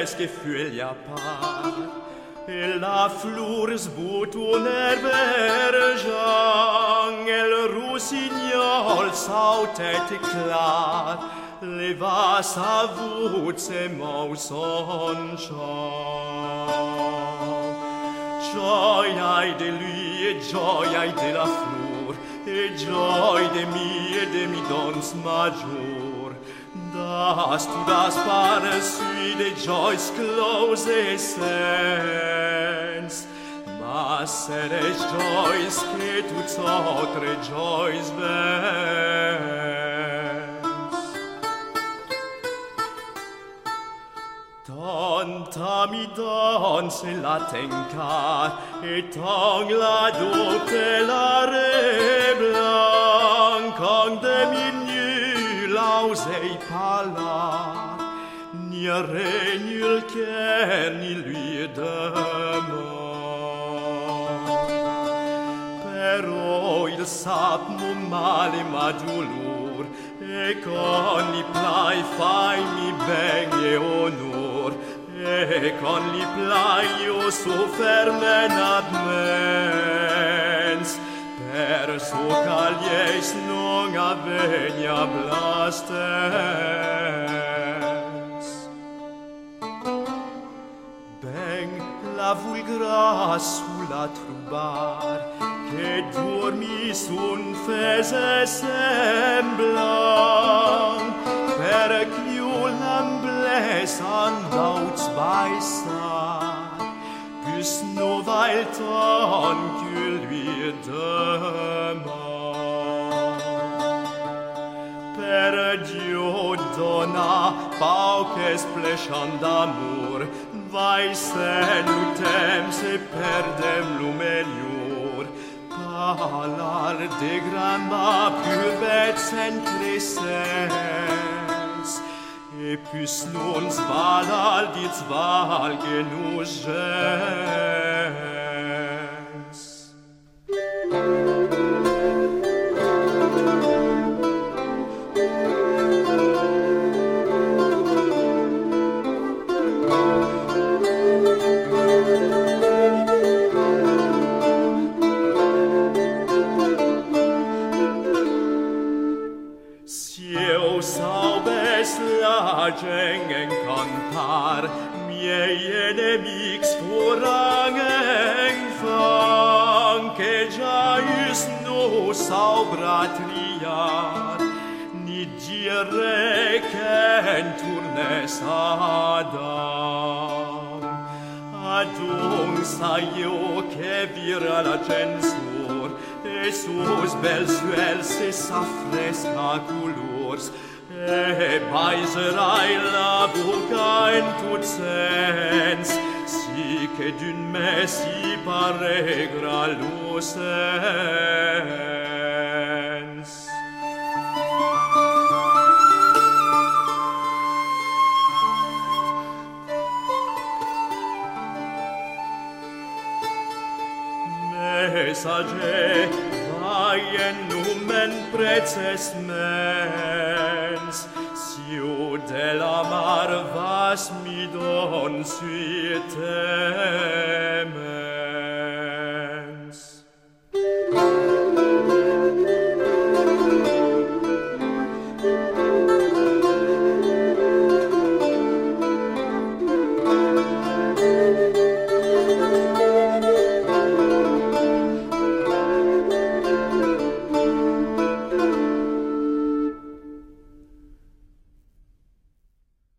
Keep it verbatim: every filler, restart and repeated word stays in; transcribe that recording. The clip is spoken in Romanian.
gefühl ja par, e la flurs butoner vergeant, el rossignol sautet clar, leva sa voce mau son chant. Gioia de lui e gioia de la flor, e gioia de mi e de mi dons major. Das tu das par sui de joys close essence, ma seres joys che tu sotre joys vens. Tanta mi danse la tencar, et tang la dote la reblanc, de mi lausei palar, ni regnul cher ni lui demor. Però il sapmo male ma dolor, e con li plai fai mi ben e onor, e con li plai io soffermen ad mens, per so calies non avegna blastens. Ben la vulgra sulla trubar, che dormi sun fese semblant, per chiu l'ambles andauts weissar, pus no vailton que lui demande. Per Dio dona pauques plechant d'amour, vaisen utem se perdem lumelior, palar de granda purvet centresens, et pus non svalal dit sval genugens. Gengen cantar, miei enemics forangen fang, che già is no saubra triar, ni dire chen turnes Adam. Adung sa io che vira la censur, e sus bel suel se sa fresca colors, e paiserai la buca in tut sens, si che d'un me si paregra lo sens. Message, vai en numen preces mens, siu de la mar vas mi don sui temen.